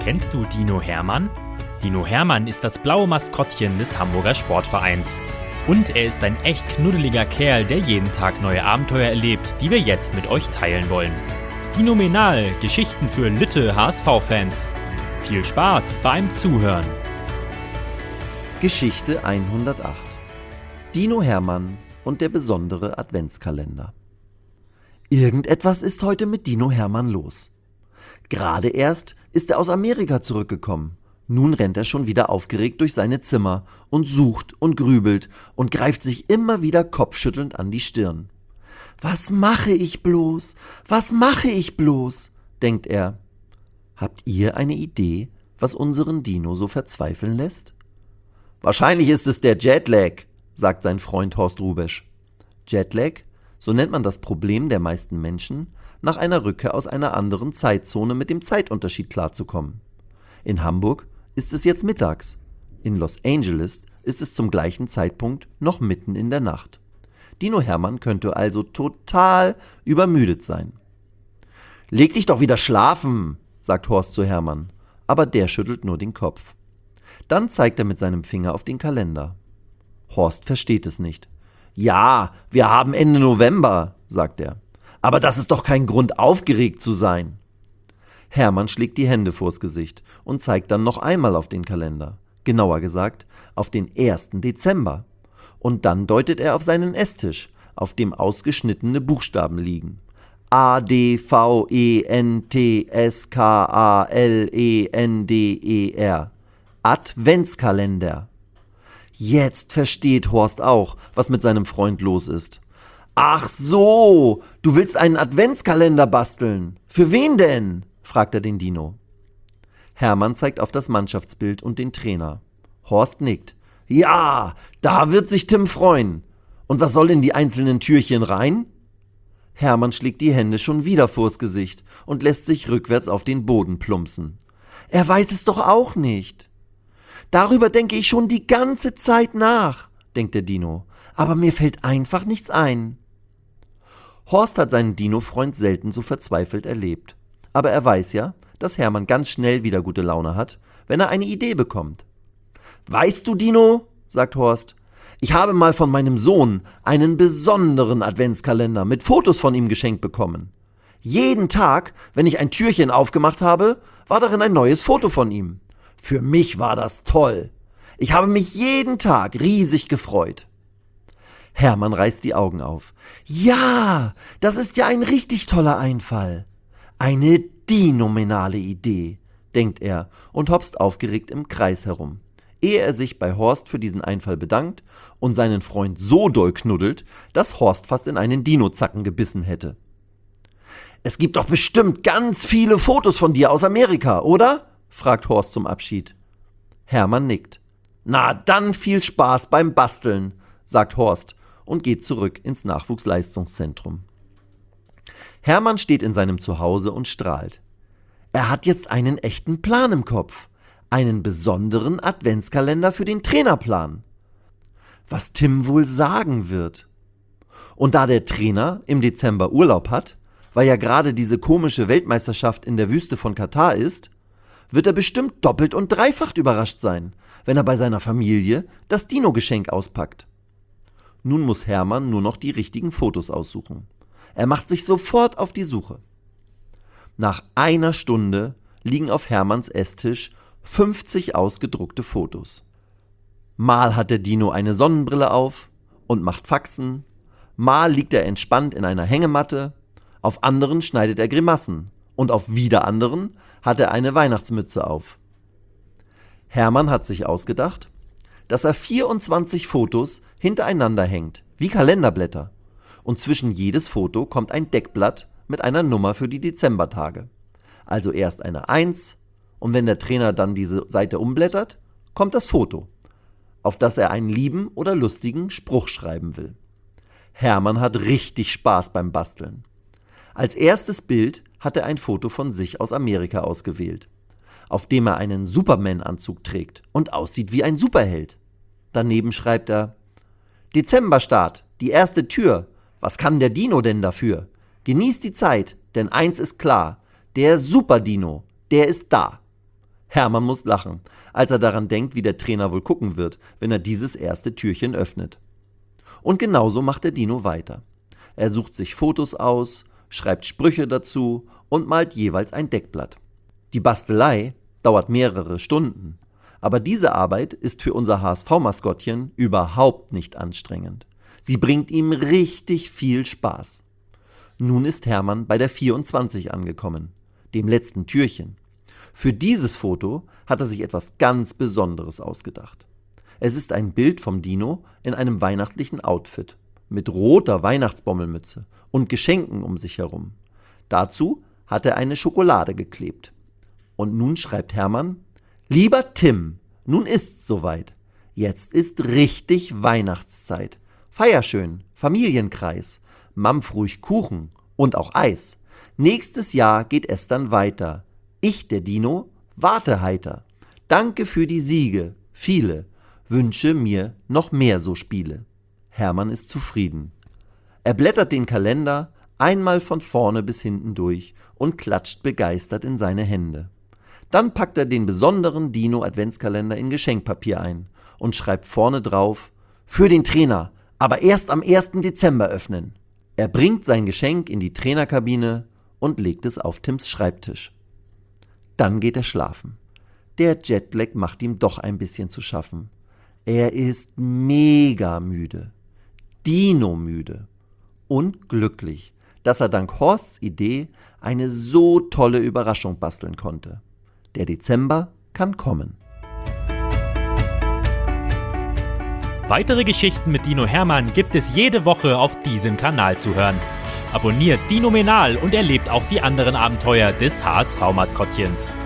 Kennst du Dino Hermann? Dino Hermann ist das blaue Maskottchen des Hamburger Sportvereins. Und er ist ein echt knuddeliger Kerl, der jeden Tag neue Abenteuer erlebt, die wir jetzt mit euch teilen wollen. Dinomenal, Geschichten für Lütte HSV-Fans. Viel Spaß beim Zuhören. Geschichte 108. Dino Hermann und der besondere Adventskalender. Irgendetwas ist heute mit Dino Hermann los. Gerade erst ist er aus Amerika zurückgekommen. Nun rennt er schon wieder aufgeregt durch seine Zimmer und sucht und grübelt und greift sich immer wieder kopfschüttelnd an die Stirn. Was mache ich bloß? Was mache ich bloß? Denkt er. Habt ihr eine Idee, was unseren Dino so verzweifeln lässt? Wahrscheinlich ist es der Jetlag, sagt sein Freund Horst Rubesch. Jetlag, so nennt man das Problem der meisten Menschen, nach einer Rückkehr aus einer anderen Zeitzone mit dem Zeitunterschied klarzukommen. In Hamburg ist es jetzt mittags. In Los Angeles ist es zum gleichen Zeitpunkt noch mitten in der Nacht. Dino Hermann könnte also total übermüdet sein. »Leg dich doch wieder schlafen«, sagt Horst zu Hermann, aber der schüttelt nur den Kopf. Dann zeigt er mit seinem Finger auf den Kalender. Horst versteht es nicht. »Ja, wir haben Ende November«, sagt er. »Aber das ist doch kein Grund, aufgeregt zu sein.« Hermann schlägt die Hände vors Gesicht und zeigt dann noch einmal auf den Kalender. Genauer gesagt, auf den 1. Dezember. Und dann deutet er auf seinen Esstisch, auf dem ausgeschnittene Buchstaben liegen. ADVENTSKALENDER. Adventskalender. Jetzt versteht Horst auch, was mit seinem Freund los ist. »Ach so, du willst einen Adventskalender basteln. Für wen denn?« fragt er den Dino. Hermann zeigt auf das Mannschaftsbild und den Trainer. Horst nickt. »Ja, da wird sich Tim freuen. Und was soll in die einzelnen Türchen rein?« Hermann schlägt die Hände schon wieder vors Gesicht und lässt sich rückwärts auf den Boden plumpsen. Er weiß es doch auch nicht. »Darüber denke ich schon die ganze Zeit nach«, denkt der Dino. »Aber mir fällt einfach nichts ein.« Horst hat seinen Dino-Freund selten so verzweifelt erlebt. Aber er weiß ja, dass Hermann ganz schnell wieder gute Laune hat, wenn er eine Idee bekommt. »Weißt du, Dino«, sagt Horst, »ich habe mal von meinem Sohn einen besonderen Adventskalender mit Fotos von ihm geschenkt bekommen. Jeden Tag, wenn ich ein Türchen aufgemacht habe, war darin ein neues Foto von ihm. Für mich war das toll. Ich habe mich jeden Tag riesig gefreut.« Hermann reißt die Augen auf. »Ja, das ist ja ein richtig toller Einfall. Eine dinomenale Idee«, denkt er und hopst aufgeregt im Kreis herum, ehe er sich bei Horst für diesen Einfall bedankt und seinen Freund so doll knuddelt, dass Horst fast in einen Dinozacken gebissen hätte. »Es gibt doch bestimmt ganz viele Fotos von dir aus Amerika, oder?« fragt Horst zum Abschied. Hermann nickt. »Na, dann viel Spaß beim Basteln«, sagt Horst und geht zurück ins Nachwuchsleistungszentrum. Hermann steht in seinem Zuhause und strahlt. Er hat jetzt einen echten Plan im Kopf. Einen besonderen Adventskalender für den Trainerplan. Was Tim wohl sagen wird. Und da der Trainer im Dezember Urlaub hat, weil ja gerade diese komische Weltmeisterschaft in der Wüste von Katar ist, wird er bestimmt doppelt und dreifach überrascht sein, wenn er bei seiner Familie das Dino-Geschenk auspackt. Nun muss Hermann nur noch die richtigen Fotos aussuchen. Er macht sich sofort auf die Suche. Nach einer Stunde liegen auf Hermanns Esstisch 50 ausgedruckte Fotos. Mal hat der Dino eine Sonnenbrille auf und macht Faxen, mal liegt er entspannt in einer Hängematte, auf anderen schneidet er Grimassen und auf wieder anderen hat er eine Weihnachtsmütze auf. Hermann hat sich ausgedacht, dass er 24 Fotos hintereinander hängt, wie Kalenderblätter. Und zwischen jedes Foto kommt ein Deckblatt mit einer Nummer für die Dezembertage. Also erst eine 1 und wenn der Trainer dann diese Seite umblättert, kommt das Foto, auf das er einen lieben oder lustigen Spruch schreiben will. Hermann hat richtig Spaß beim Basteln. Als erstes Bild hat er ein Foto von sich aus Amerika ausgewählt, auf dem er einen Superman-Anzug trägt und aussieht wie ein Superheld. Daneben schreibt er: »Dezemberstart, die erste Tür. Was kann der Dino denn dafür? Genießt die Zeit, denn eins ist klar, der Super-Dino, der ist da.« Hermann muss lachen, als er daran denkt, wie der Trainer wohl gucken wird, wenn er dieses erste Türchen öffnet. Und genauso macht der Dino weiter. Er sucht sich Fotos aus, schreibt Sprüche dazu und malt jeweils ein Deckblatt. Die Bastelei dauert mehrere Stunden, aber diese Arbeit ist für unser HSV-Maskottchen überhaupt nicht anstrengend. Sie bringt ihm richtig viel Spaß. Nun ist Hermann bei der 24 angekommen, dem letzten Türchen. Für dieses Foto hat er sich etwas ganz Besonderes ausgedacht. Es ist ein Bild vom Dino in einem weihnachtlichen Outfit, mit roter Weihnachtsbommelmütze und Geschenken um sich herum. Dazu hat er eine Schokolade geklebt. Und nun schreibt Hermann: Lieber Tim, nun ist's soweit. Jetzt ist richtig Weihnachtszeit. Feier schön, Familienkreis, mampf ruhig Kuchen und auch Eis. Nächstes Jahr geht es dann weiter. Ich, der Dino, warte heiter. Danke für die Siege, viele. Wünsche mir noch mehr so Spiele. Hermann ist zufrieden. Er blättert den Kalender einmal von vorne bis hinten durch und klatscht begeistert in seine Hände. Dann packt er den besonderen Dino-Adventskalender in Geschenkpapier ein und schreibt vorne drauf: Für den Trainer, aber erst am 1. Dezember öffnen. Er bringt sein Geschenk in die Trainerkabine und legt es auf Tims Schreibtisch. Dann geht er schlafen. Der Jetlag macht ihm doch ein bisschen zu schaffen. Er ist mega müde, Dino-müde und glücklich, dass er dank Horsts Idee eine so tolle Überraschung basteln konnte. Der Dezember kann kommen. Weitere Geschichten mit Dino Hermann gibt es jede Woche auf diesem Kanal zu hören. Abonniert Dinomenal und erlebt auch die anderen Abenteuer des HSV-Maskottchens.